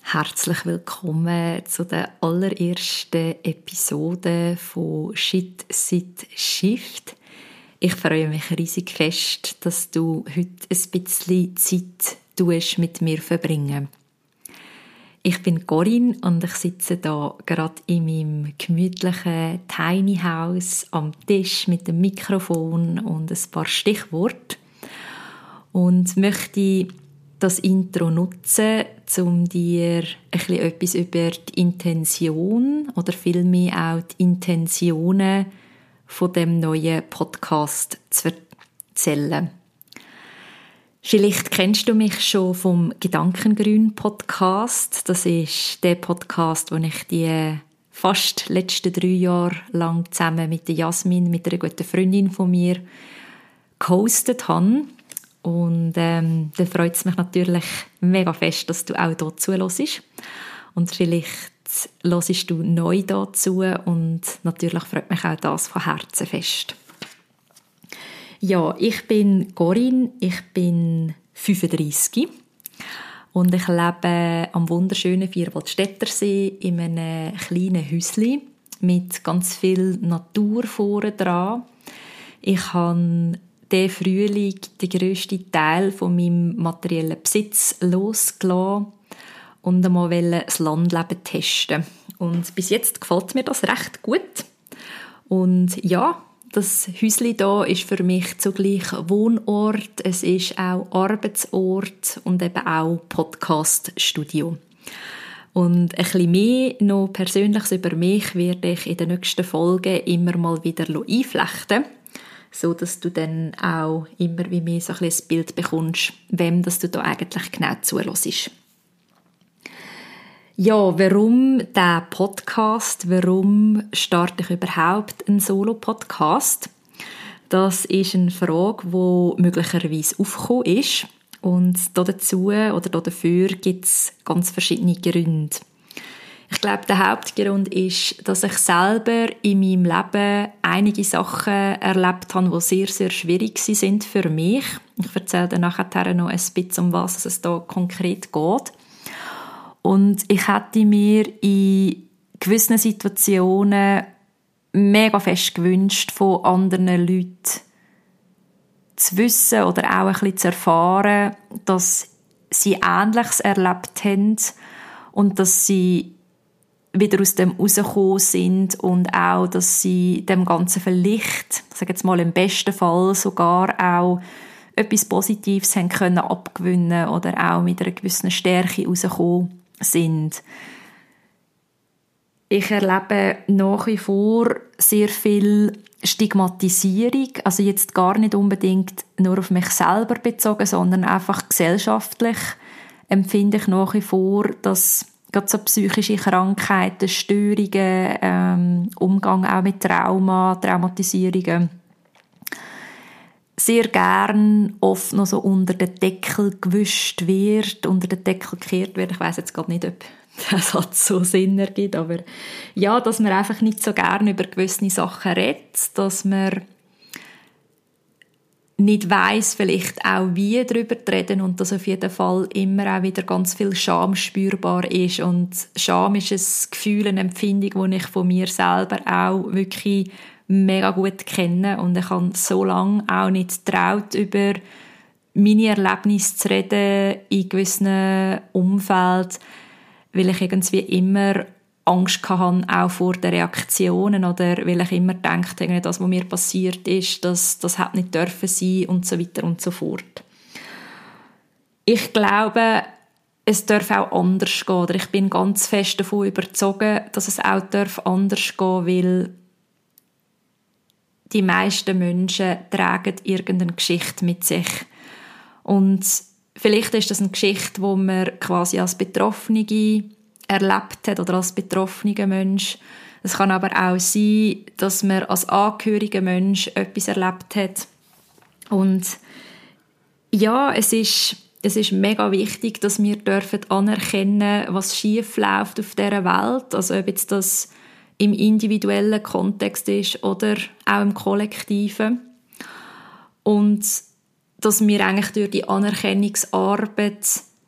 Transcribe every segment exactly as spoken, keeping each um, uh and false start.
Herzlich willkommen zu der allerersten Episode von Shit, Sit, Shift. Ich freue mich riesig fest, dass du heute ein bisschen Zeit mit mir verbringen. Ich bin Corinne und ich sitze da gerade in meinem gemütlichen Tiny House am Tisch mit dem Mikrofon und ein paar Stichworten und möchte das Intro nutzen, um dir ein bisschen etwas über die Intention oder vielmehr auch die Intentionen von dem neuen Podcast zu erzählen. Vielleicht kennst du mich schon vom Gedankengrün-Podcast. Das ist der Podcast, den ich die fast letzten drei Jahre lang zusammen mit der Jasmin, mit einer guten Freundin von mir, gehostet habe. Und ähm, dann freut es mich natürlich mega fest, dass du auch hier zuhörst. Und vielleicht hörst du neu dazu und natürlich freut mich auch das von Herzen fest. Ja, ich bin Corinne, ich bin fünfunddreissig und ich lebe am wunderschönen Vierwaldstättersee in einem kleinen Häuschen mit ganz viel Natur vorne dran. Ich habe diesen Frühling den grössten Teil von meinem materiellen Besitz losgelassen und einmal das Landleben testen. Und bis jetzt gefällt mir das recht gut. Und ja, das Häuschen hier ist für mich zugleich Wohnort, es ist auch Arbeitsort und eben auch Podcaststudio. Und ein bisschen mehr noch Persönliches über mich werde ich in den nächsten Folgen immer mal wieder einflechten, so dass du dann auch immer wie mehr so ein bisschen Bild bekommst, wem das du da eigentlich genau zuhörst. Ja, warum der Podcast? Warum starte ich überhaupt einen Solo-Podcast? Das ist eine Frage, die möglicherweise aufgekommen ist. Und dazu oder dafür gibt es ganz verschiedene Gründe. Ich glaube, der Hauptgrund ist, dass ich selber in meinem Leben einige Sachen erlebt habe, die sehr, sehr schwierig sind für mich. Ich erzähle dann nachher noch ein bisschen, um was es da konkret geht. Und ich hätte mir in gewissen Situationen mega fest gewünscht, von anderen Leuten zu wissen oder auch ein bisschen zu erfahren, dass sie Ähnliches erlebt haben und dass sie wieder aus dem rausgekommen sind und auch, dass sie dem Ganzen vielleicht, sage jetzt mal im besten Fall sogar auch etwas Positives haben können abgewinnen oder auch mit einer gewissen Stärke rausgekommen sind. Ich erlebe nach wie vor sehr viel Stigmatisierung, also jetzt gar nicht unbedingt nur auf mich selber bezogen, sondern einfach gesellschaftlich empfinde ich nach wie vor, dass gerade so psychische Krankheiten, Störungen, ähm, Umgang auch mit Trauma, Traumatisierungen sehr gern oft noch so unter den Deckel gewischt wird, unter den Deckel gekehrt wird. Ich weiss jetzt gerade nicht, ob der Satz so Sinn ergibt, aber ja, dass man einfach nicht so gern über gewisse Sachen redet, dass man nicht weiss, vielleicht auch wie darüber zu reden und dass auf jeden Fall immer auch wieder ganz viel Scham spürbar ist. Und Scham ist ein Gefühl, eine Empfindung, die ich von mir selber auch wirklich mega gut kenne und ich habe so lange auch nicht getraut, über meine Erlebnisse zu reden in gewissen Umfeldern, weil ich irgendwie immer Angst hatte, auch vor den Reaktionen oder weil ich immer dachte, das, was mir passiert ist, das, das hätte nicht dürfen sein und so weiter und so fort. Ich glaube, es darf auch anders gehen oder ich bin ganz fest davon überzeugt, dass es auch darf anders gehen, weil die meisten Menschen tragen irgendeine Geschichte mit sich. Und vielleicht ist das eine Geschichte, die man quasi als Betroffene erlebt hat oder als betroffener Mensch. Es kann aber auch sein, dass man als angehöriger Mensch etwas erlebt hat. Und ja, es ist, es ist mega wichtig, dass wir dürfen anerkennen, was schief läuft auf dieser Welt. Also ob jetzt das im individuellen Kontext ist oder auch im kollektiven. Und dass wir eigentlich durch die Anerkennungsarbeit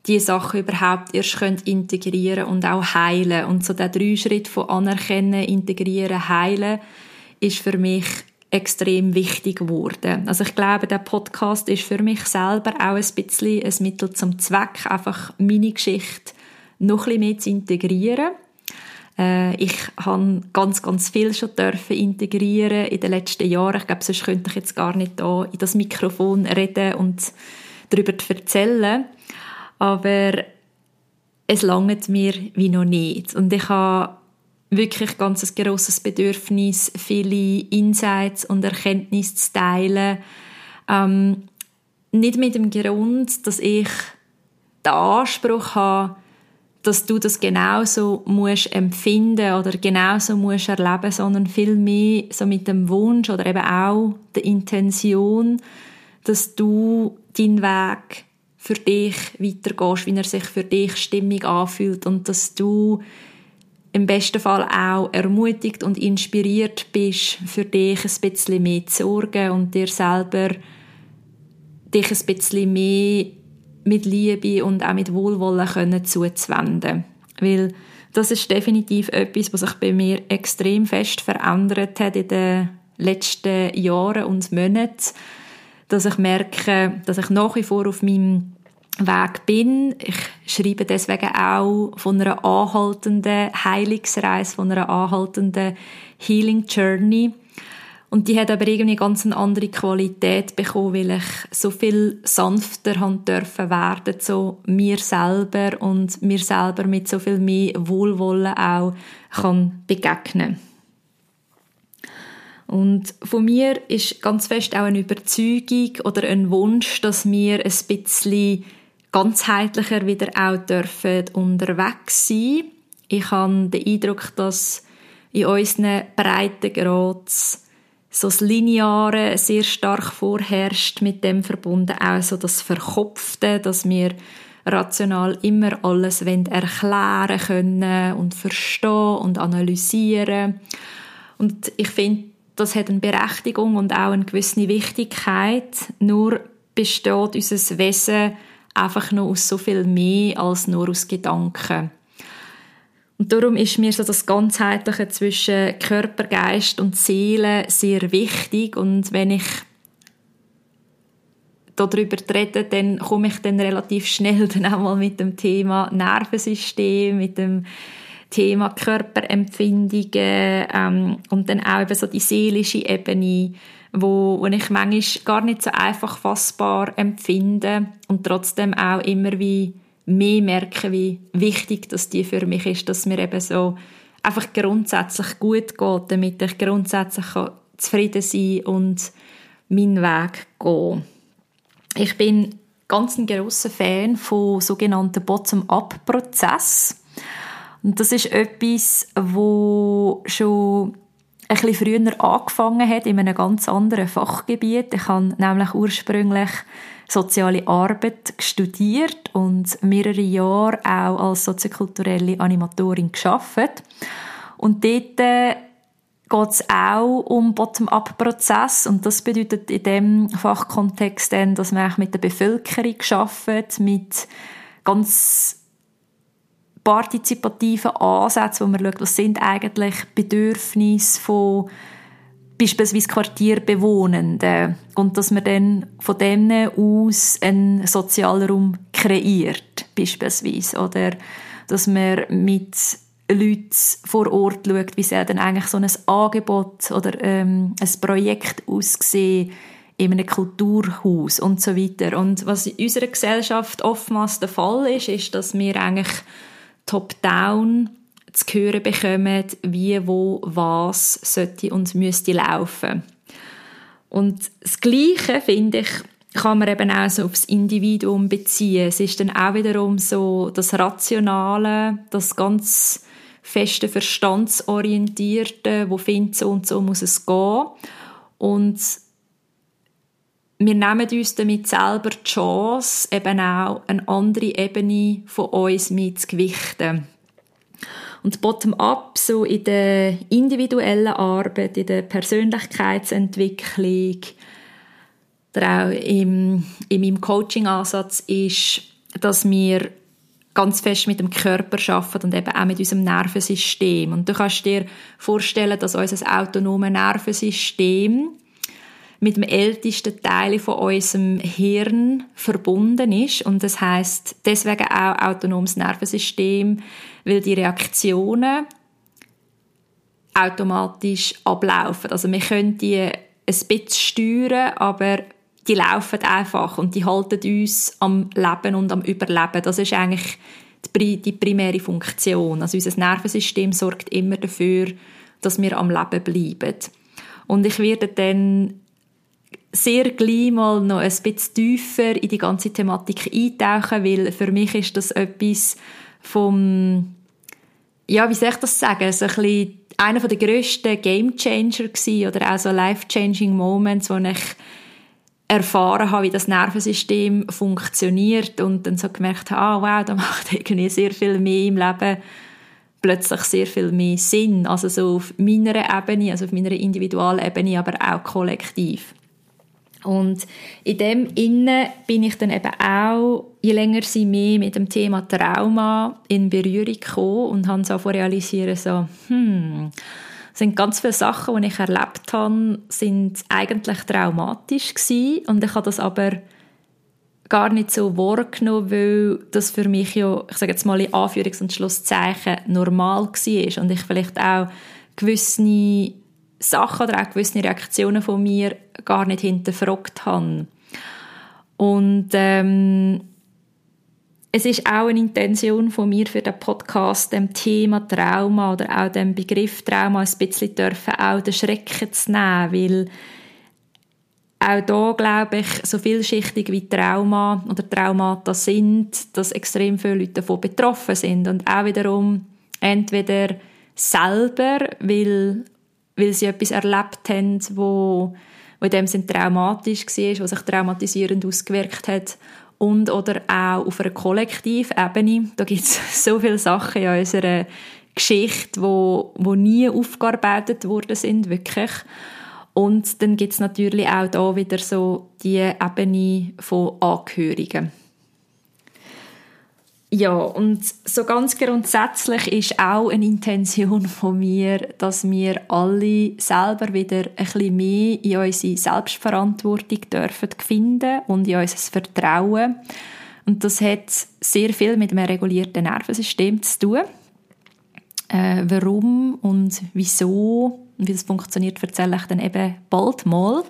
die Sachen überhaupt erst können integrieren und auch heilen. Und so der drei Schritt von anerkennen, integrieren, heilen ist für mich extrem wichtig geworden. Also ich glaube, der Podcast ist für mich selber auch ein bisschen ein Mittel zum Zweck, einfach meine Geschichte noch ein bisschen mehr zu integrieren. Äh, ich habe ganz, ganz viel schon dürfen integrieren in den letzten Jahren. Ich glaube, sonst könnte ich jetzt gar nicht da in das Mikrofon reden und darüber erzählen. Aber es langt mir wie noch nicht. Und ich habe wirklich ganz ein grosses Bedürfnis, viele Insights und Erkenntnisse zu teilen. Ähm, nicht mit dem Grund, dass ich den Anspruch habe, dass du das genauso musst empfinden oder genauso musst erleben, sondern vielmehr so mit dem Wunsch oder eben auch der Intention, dass du deinen Weg für dich weitergehst, wie er sich für dich stimmig anfühlt und dass du im besten Fall auch ermutigt und inspiriert bist, für dich ein bisschen mehr zu sorgen und dir selber dich ein bisschen mehr mit Liebe und auch mit Wohlwollen können zuzuwenden. Weil das ist definitiv etwas, was sich bei mir extrem fest verändert hat in den letzten Jahren und Monaten, dass ich merke, dass ich nach wie vor auf meinem Weg bin. Ich schreibe deswegen auch von einer anhaltenden Heilungsreise, von einer anhaltenden Healing Journey. Und die hat aber irgendwie ganz eine andere Qualität bekommen, weil ich so viel sanfter haben dürfen werden, so mir selber und mir selber mit so viel mehr Wohlwollen auch kann begegnen. Und von mir ist ganz fest auch eine Überzeugung oder ein Wunsch, dass wir ein bisschen ganzheitlicher wieder auch dürfen unterwegs sein. Ich habe den Eindruck, dass in unseren Breitengraden so das Lineare sehr stark vorherrscht, mit dem verbunden auch so das Verkopfte, dass wir rational immer alles erklären können und verstehen und analysieren. Und ich finde, das hat eine Berechtigung und auch eine gewisse Wichtigkeit. Nur besteht unser Wesen einfach noch aus so viel mehr als nur aus Gedanken. Und darum ist mir so das Ganzheitliche zwischen Körper, Geist und Seele sehr wichtig. Und wenn ich darüber rede, dann komme ich dann relativ schnell dann auch mal mit dem Thema Nervensystem, mit dem Thema Körperempfindungen ähm, und dann auch eben so die seelische Ebene, wo, wo ich manchmal gar nicht so einfach fassbar empfinde und trotzdem auch immer wie mehr merke, wie wichtig das die für mich ist, dass mir eben so einfach grundsätzlich gut geht, damit ich grundsätzlich zufrieden sein und meinen Weg gehen. Ich bin ganz ein grosser Fan von sogenannten Bottom-up-Prozessen. Und das ist etwas, wo schon ein bisschen früher angefangen hat, in einem ganz anderen Fachgebiet. Ich habe nämlich ursprünglich soziale Arbeit studiert und mehrere Jahre auch als soziokulturelle Animatorin gearbeitet. Und dort äh, geht es auch um Bottom-up-Prozess. Und das bedeutet in diesem Fachkontext dann, dass man mit der Bevölkerung arbeitet, mit ganz partizipativen Ansätzen, wo man schaut, was sind eigentlich Bedürfnisse von beispielsweise Quartierbewohnenden und dass man dann von denen aus einen Sozialraum kreiert, beispielsweise. Oder dass man mit Leuten vor Ort schaut, wie sieht denn eigentlich so ein Angebot oder ähm, ein Projekt aussieht in einem Kulturhaus und so weiter. Und was in unserer Gesellschaft oftmals der Fall ist, ist, dass wir eigentlich top-down zu hören bekommen, wie, wo, was sollte und müsste laufen. Und das Gleiche, finde ich, kann man eben auch so aufs Individuum beziehen. Es ist dann auch wiederum so das Rationale, das ganz feste Verstandsorientierte, wo findet so und so muss es gehen. Und wir nehmen uns damit selber die Chance, eben auch eine andere Ebene von uns mitzugewichten. Und bottom-up, so in der individuellen Arbeit, in der Persönlichkeitsentwicklung, oder auch im, in meinem Coaching-Ansatz ist dass wir ganz fest mit dem Körper arbeiten und eben auch mit unserem Nervensystem. Und du kannst dir vorstellen, dass unser autonomes Nervensystem mit dem ältesten Teil von unserem Hirn verbunden ist. Und das heisst deswegen auch autonomes Nervensystem, weil die Reaktionen automatisch ablaufen. Also wir können die ein bisschen steuern, aber die laufen einfach und die halten uns am Leben und am Überleben. Das ist eigentlich die, die primäre Funktion. Also unser Nervensystem sorgt immer dafür, dass wir am Leben bleiben. Und ich werde dann sehr gleich mal noch ein bisschen tiefer in die ganze Thematik eintauchen, weil für mich ist das etwas vom, ja, wie soll ich das sagen, so ein bisschen einer der grössten Gamechanger gewesen, oder auch so life-changing Moments, wo ich erfahren habe, wie das Nervensystem funktioniert und dann so gemerkt habe, ah, wow, da macht irgendwie sehr viel mehr im Leben plötzlich sehr viel mehr Sinn, also so auf meiner Ebene, also auf meiner individuellen Ebene, aber auch kollektiv. Und in dem Innen bin ich dann eben auch, je länger sie mehr mit dem Thema Trauma in Berührung gekommen und habe so realisieren, so, hm, sind ganz viele Sachen, die ich erlebt habe, sind eigentlich traumatisch gewesen. Und ich habe das aber gar nicht so wahrgenommen, weil das für mich ja, ich sage jetzt mal in Anführungs- und Schlusszeichen, normal war. Und ich vielleicht auch gewisse Sachen oder auch gewisse Reaktionen von mir gar nicht hinterfragt habe. Und ähm, es ist auch eine Intention von mir für den Podcast, dem Thema Trauma oder auch dem Begriff Trauma ein bisschen dürfen, auch den Schrecken zu nehmen, weil auch da glaube ich, so vielschichtig wie Trauma oder Traumata sind, dass extrem viele Leute davon betroffen sind und auch wiederum entweder selber, weil weil sie etwas erlebt haben, wo, wo in dem Sinne traumatisch war, was sich traumatisierend ausgewirkt hat, und oder auch auf einer Kollektivebene. Da gibt es so viele Sachen in unserer Geschichte, wo, wo nie aufgearbeitet worden sind, wirklich. Und dann gibt es natürlich auch da wieder so die Ebene von Angehörigen. Ja, und so ganz grundsätzlich ist auch eine Intention von mir, dass wir alle selber wieder ein bisschen mehr in unsere Selbstverantwortung dürfen finden und in unser Vertrauen. Und das hat sehr viel mit einem regulierten Nervensystem zu tun. Äh, warum und wieso und wie das funktioniert, erzähle ich dann eben bald mal.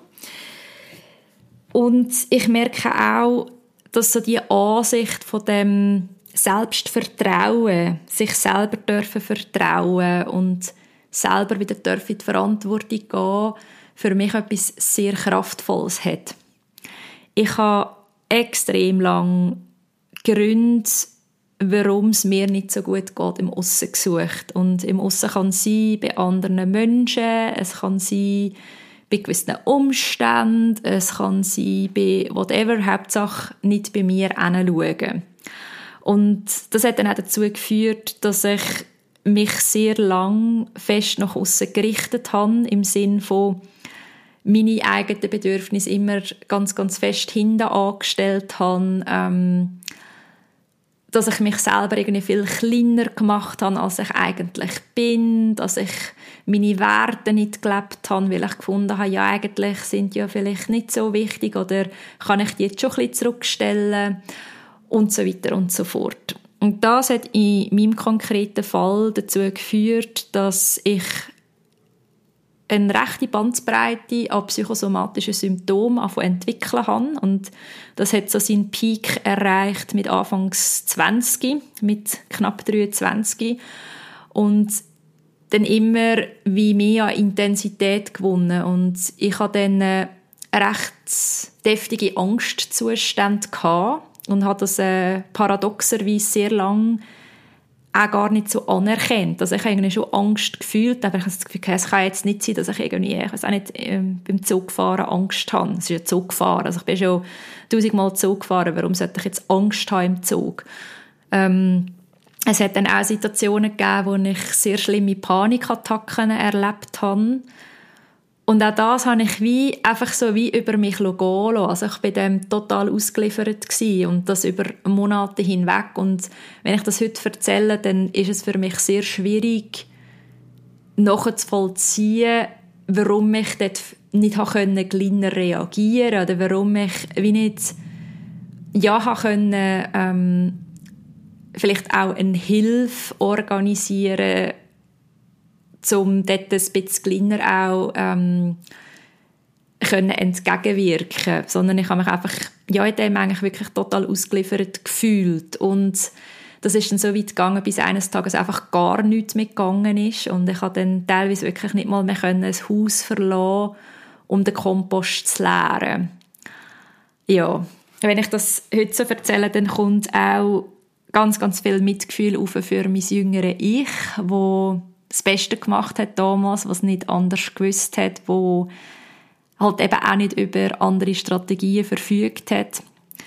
Und ich merke auch, dass so die Ansicht von dem Selbstvertrauen, sich selber dürfen vertrauen und selber wieder dürfen in die Verantwortung gehen, für mich etwas sehr Kraftvolles hat. Ich habe extrem lange Gründe, warum es mir nicht so gut geht, im Aussen gesucht. Und im Aussen kann es sein bei anderen Menschen, es kann sein bei gewissen Umständen, es kann sein bei whatever, Hauptsache nicht bei mir hinschauen. Und das hat dann auch dazu geführt, dass ich mich sehr lang fest nach aussen gerichtet habe, im Sinn von meine eigenen Bedürfnisse immer ganz, ganz fest hinten angestellt habe, ähm, dass ich mich selber irgendwie viel kleiner gemacht habe, als ich eigentlich bin, dass ich meine Werte nicht gelebt habe, weil ich gefunden habe, ja, eigentlich sind die ja vielleicht nicht so wichtig oder kann ich die jetzt schon ein bisschen zurückstellen und so weiter und so fort. Und das hat in meinem konkreten Fall dazu geführt, dass ich eine rechte Bandbreite an psychosomatischen Symptomen entwickeln habe. Und das hat so seinen Peak erreicht mit Anfangs zwanzig, mit knapp dreiundzwanzig. Und dann immer wie mehr an Intensität gewonnen. Und ich hatte dann eine recht deftige Angstzustände gehabt und habe das äh, paradoxerweise sehr lange auch gar nicht so anerkannt. Also ich habe irgendwie schon Angst gefühlt, aber ich habe das Gefühl, es kann jetzt nicht sein, dass ich irgendwie, ich weiß auch nicht, ähm, beim Zugfahren Angst habe. Es ist ja Zugfahren, also ich bin schon tausendmal Zug gefahren, warum sollte ich jetzt Angst haben im Zug? Ähm, es hat dann auch Situationen gegeben, wo ich sehr schlimme Panikattacken erlebt habe. Und auch das habe ich wie, einfach so wie über mich gehen lassen. Also ich war dem total ausgeliefert gewesen und das über Monate hinweg. Und wenn ich das heute erzähle, dann ist es für mich sehr schwierig, nachzuvollziehen, warum ich dort nicht kleiner reagieren konnte oder warum ich wie nicht ja können, ähm, vielleicht auch eine Hilfe organisieren, um dort ein bisschen kleiner auch ähm, können entgegenwirken, sondern ich habe mich einfach ja, in dem eigentlich wirklich total ausgeliefert gefühlt. Und das ist dann so weit gegangen, bis eines Tages einfach gar nichts mehr gegangen ist. Und ich konnte dann teilweise wirklich nicht mal mehr können, ein Haus verlassen, um den Kompost zu leeren. Ja, wenn ich das heute so erzähle, dann kommt auch ganz, ganz viel Mitgefühl auf für mein jüngeres Ich, wo das Beste gemacht hat damals, was nicht anders gewusst hat, wo halt eben auch nicht über andere Strategien verfügt hat.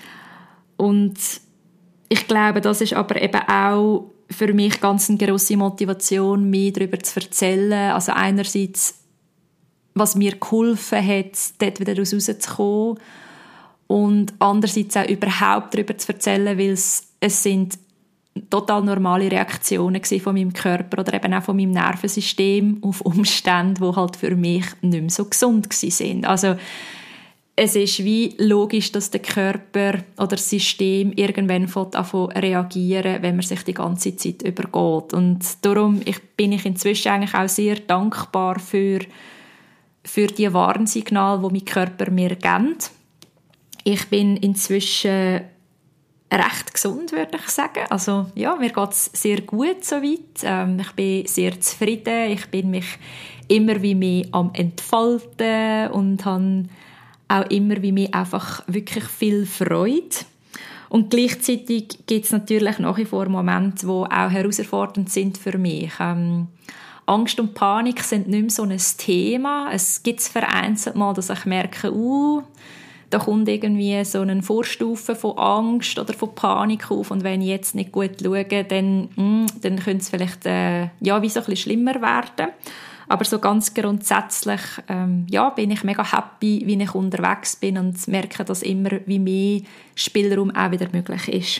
Und ich glaube, das ist aber eben auch für mich ganz eine grosse Motivation, mehr darüber zu erzählen. Also einerseits, was mir geholfen hat, dort wieder rauszukommen, und andererseits auch überhaupt darüber zu erzählen, weil es, es sind total normale Reaktionen von meinem Körper oder eben auch von meinem Nervensystem auf Umstände, die halt für mich nicht mehr so gesund waren. Also es ist wie logisch, dass der Körper oder das System irgendwann anfängt reagieren, wenn man sich die ganze Zeit übergeht. Und darum ich, bin ich inzwischen eigentlich auch sehr dankbar für, für die Warnsignale, die mein Körper mir gibt. Ich bin inzwischen recht gesund, würde ich sagen. Also ja, mir geht es sehr gut soweit. Ähm, ich bin sehr zufrieden. Ich bin mich immer wie mehr am Entfalten und habe auch immer wie mehr einfach wirklich viel Freude. Und gleichzeitig gibt es natürlich nach wie vor Momente, die auch herausfordernd sind für mich. Ähm, Angst und Panik sind nicht mehr so ein Thema. Es gibt vereinzelt mal, dass ich merke, uh, da kommt irgendwie so eine Vorstufe von Angst oder von Panik auf, und wenn ich jetzt nicht gut schaue, dann, mh, dann könnte es vielleicht äh, ja, wie so ein bisschen schlimmer werden. Aber so ganz grundsätzlich ähm, ja, bin ich mega happy, wie ich unterwegs bin und merke, dass immer wie mehr Spielraum auch wieder möglich ist.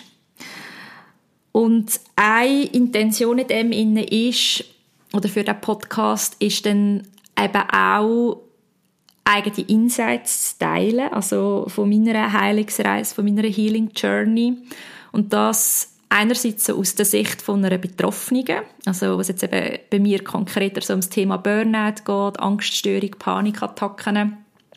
Und eine Intention in dem inne ist, oder für den Podcast, ist dann eben auch eigene Insights zu teilen, also von meiner Heilungsreise, von meiner Healing Journey. Und das einerseits so aus der Sicht von einer Betroffenen, also was jetzt eben bei mir konkreter so ums Thema Burnout geht, Angststörung, Panikattacken.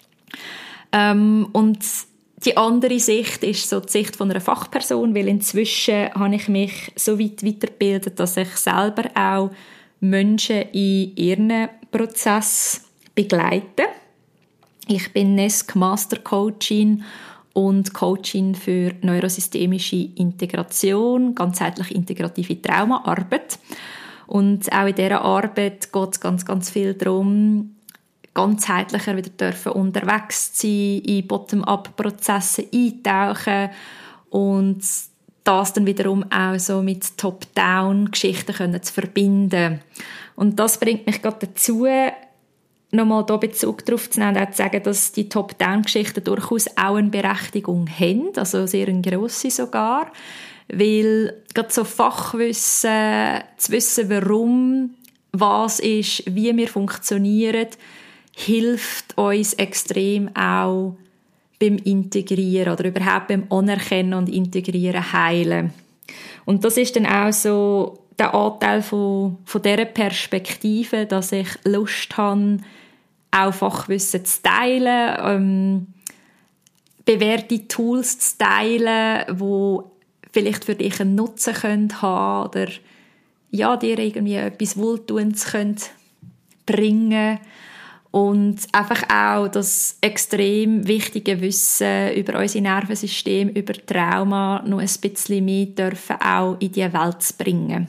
Ähm, und die andere Sicht ist so die Sicht von einer Fachperson, weil inzwischen habe ich mich so weit weitergebildet, dass ich selber auch Menschen in ihren Prozess begleite. Ich bin N E S C Master Coachin und Coachin für neurosystemische Integration, ganzheitlich integrative Traumaarbeit. Und auch in dieser Arbeit geht es ganz, ganz viel darum, ganzheitlicher wieder dürfen unterwegs zu sein, in Bottom-up-Prozesse eintauchen und das dann wiederum auch so mit Top-down-Geschichten zu verbinden. Und das bringt mich gerade dazu, nochmal hier Bezug darauf zu nehmen und auch zu sagen, dass die Top-Down-Geschichten durchaus auch eine Berechtigung haben, also sehr eine grosse sogar, weil gerade so Fachwissen, zu wissen, warum, was ist, wie wir funktionieren, hilft uns extrem auch beim Integrieren oder überhaupt beim Anerkennen und Integrieren, Heilen. Und das ist dann auch so der Anteil von, von dieser Perspektive, dass ich Lust habe, auch Fachwissen zu teilen, ähm, bewährte Tools zu teilen, die vielleicht für dich einen Nutzen können haben oder ja, dir irgendwie etwas Wohltuendes können bringen. Und einfach auch das extrem wichtige Wissen über unser Nervensystem, über Trauma noch ein bisschen mehr dürfen auch in die Welt zu bringen.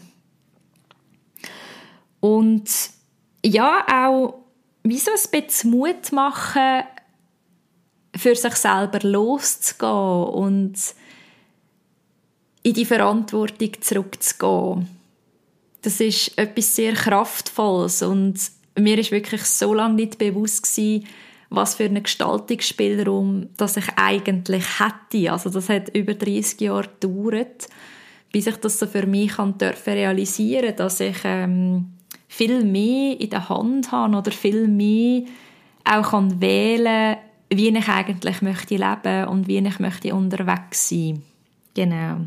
Und ja, auch wie so ein bisschen Mut machen, für sich selber loszugehen und in die Verantwortung zurückzugehen. Das ist etwas sehr Kraftvolles und mir ist wirklich so lange nicht bewusst gewesen, was für einen Gestaltungsspielraum das ich eigentlich hätte. Also das hat über dreißig Jahre gedauert, bis ich das so für mich kann dürfen realisieren, dass ich ähm, viel mehr in der Hand habe oder viel mehr auch kann wählen, wie ich eigentlich möchte leben und wie ich möchte unterwegs sein. Genau.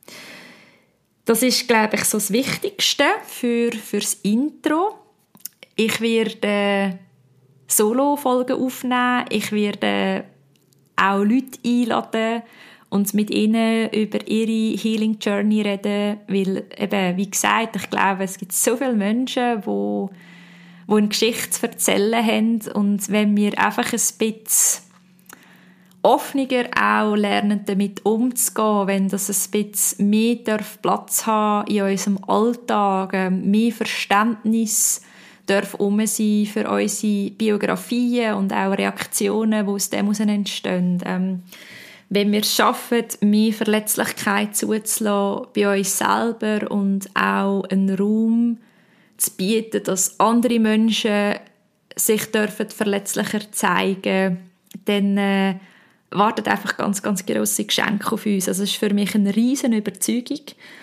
Das ist, glaube ich, so das Wichtigste für fürs Intro. Ich werde Solo-Folgen aufnehmen. Ich werde auch Leute einladen und mit ihnen über ihre Healing Journey reden, weil eben, wie gesagt, ich glaube, es gibt so viele Menschen, die, die eine Geschichte zu erzählen haben, und wenn wir einfach ein bisschen offener auch lernen, damit umzugehen, wenn das ein bisschen mehr Platz haben in unserem Alltag, mehr Verständnis darf um sein für unsere Biografien und auch Reaktionen, die aus dem heraus entstehen. Ähm, wenn wir es schaffen, mehr Verletzlichkeit zuzulassen bei uns selber und auch einen Raum zu bieten, dass andere Menschen sich dürfen verletzlicher zeigen, dann äh, wartet einfach ganz, ganz grosse Geschenke auf uns. Also es ist für mich eine riesen Überzeugung.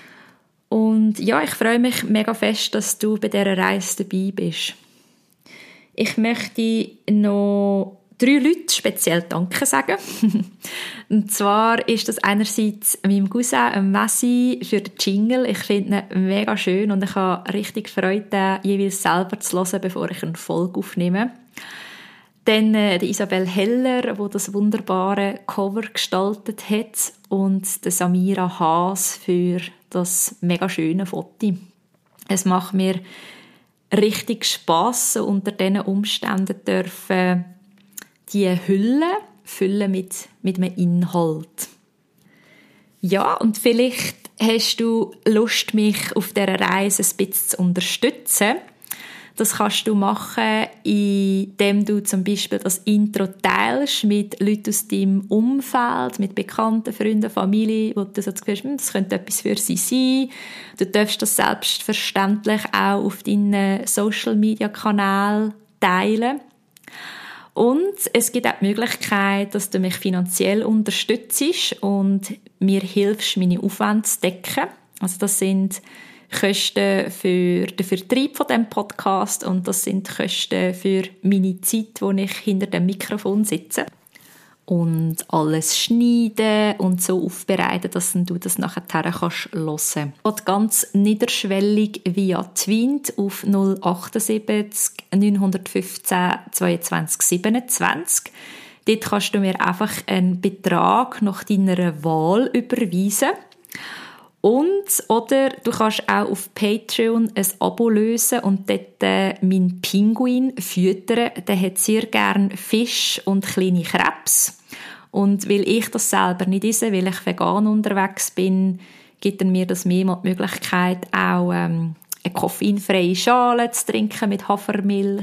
Und ja, ich freue mich mega fest, dass du bei dieser Reise dabei bist. Ich möchte noch drei Leute speziell Danke sagen. Und zwar ist das einerseits meinem Cousin Messi für den Jingle. Ich finde ihn mega schön und ich habe richtig Freude, den jeweils selber zu hören, bevor ich eine Folge aufnehme. Dann äh, die Isabel Heller, die das wunderbare Cover gestaltet hat, und der Samira Haas für das mega schöne Foto. Es macht mir richtig Spass, unter diesen Umständen dürfen die Hülle füllen mit, mit einem Inhalt. Ja, und vielleicht hast du Lust, mich auf dieser Reise ein bisschen zu unterstützen. Das kannst du machen, indem du zum Beispiel das Intro teilst mit Leuten aus deinem Umfeld, mit Bekannten, Freunden, Familie, wo du so das Gefühl hast, das könnte etwas für sie sein. Du darfst das selbstverständlich auch auf deinen Social-Media-Kanälen teilen. Und es gibt auch die Möglichkeit, dass du mich finanziell unterstützt und mir hilfst, meine Aufwände zu decken. Also das sind Kosten für den Vertrieb von diesem Podcast und das sind Kosten für meine Zeit, wo ich hinter dem Mikrofon sitze. Und alles schneiden und so aufbereiten, dass du das nachher hören kannst. Und ganz niederschwellig via Twint auf null achtundsiebzig neunhundertfünfzehn zweiundzwanzig siebenundzwanzig. Dort kannst du mir einfach einen Betrag nach deiner Wahl überweisen. Und, oder du kannst auch auf Patreon ein Abo lösen und dort äh, meinen Pinguin füttern. Der hat sehr gerne Fisch und kleine Krebs. Und weil ich das selber nicht esse, weil ich vegan unterwegs bin, gibt er mir das mehrmals die Möglichkeit, auch ähm, eine koffeinfreie Schale zu trinken mit Hafermilch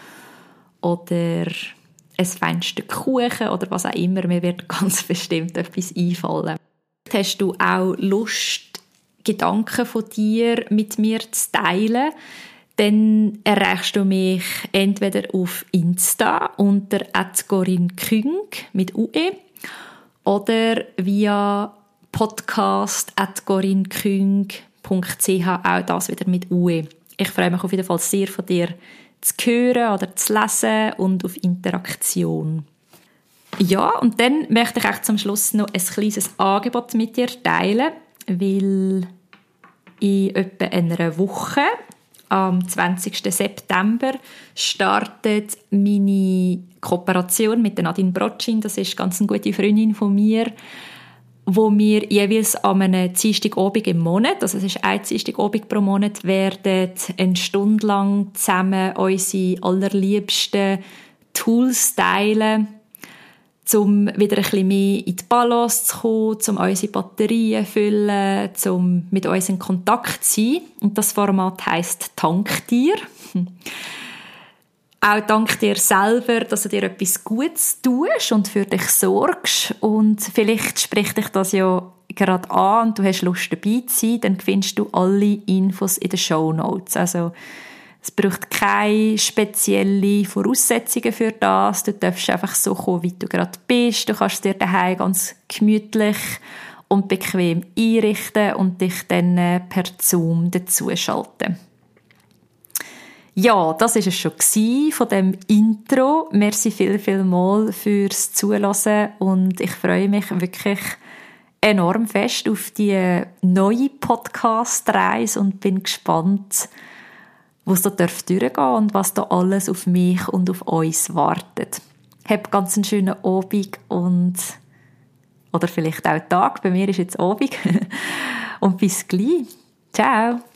oder ein feines Stück Kuchen oder was auch immer. Mir wird ganz bestimmt etwas einfallen. Hast du auch Lust, Gedanken von dir mit mir zu teilen, dann erreichst du mich entweder auf Insta unter at corinne küng mit U E oder via podcast at corinne küng punkt c h, auch das wieder mit U E. Ich freue mich auf jeden Fall sehr, von dir zu hören oder zu lesen und auf Interaktion. Ja, und dann möchte ich auch zum Schluss noch ein kleines Angebot mit dir teilen, weil in etwa einer Woche, am zwanzigsten September, startet meine Kooperation mit Nadine Brotschin. Das ist ganz eine gute Freundin von mir, wo wir jeweils an einem Dienstagabend im Monat, also es ist ein Dienstagabend pro Monat, werden eine Stunde lang zusammen unsere allerliebsten Tools teilen, um wieder ein bisschen mehr in die Balance zu kommen, um unsere Batterien zu füllen, um mit uns in Kontakt zu sein. Und das Format heisst «Dank dir». Auch dank dir selber, dass du dir etwas Gutes tust und für dich sorgst. Und vielleicht spricht dich das ja gerade an und du hast Lust dabei zu sein, dann findest du alle Infos in den Shownotes. Also Es braucht keine speziellen Voraussetzungen für das. Du darfst einfach so kommen, wie du gerade bist. Du kannst dir daheim ganz gemütlich und bequem einrichten und dich dann per Zoom dazuschalten. Ja, das war es schon von dem Intro. Merci viel, viel mal fürs Zuhören und ich freue mich wirklich enorm fest auf die neue Podcast-Reise und bin gespannt, wo es da durchgehen darf und was da alles auf mich und auf uns wartet. Habt ganz einen schönen Abend und oder vielleicht auch Tag. Bei mir ist jetzt Abend. Und bis gleich. Ciao.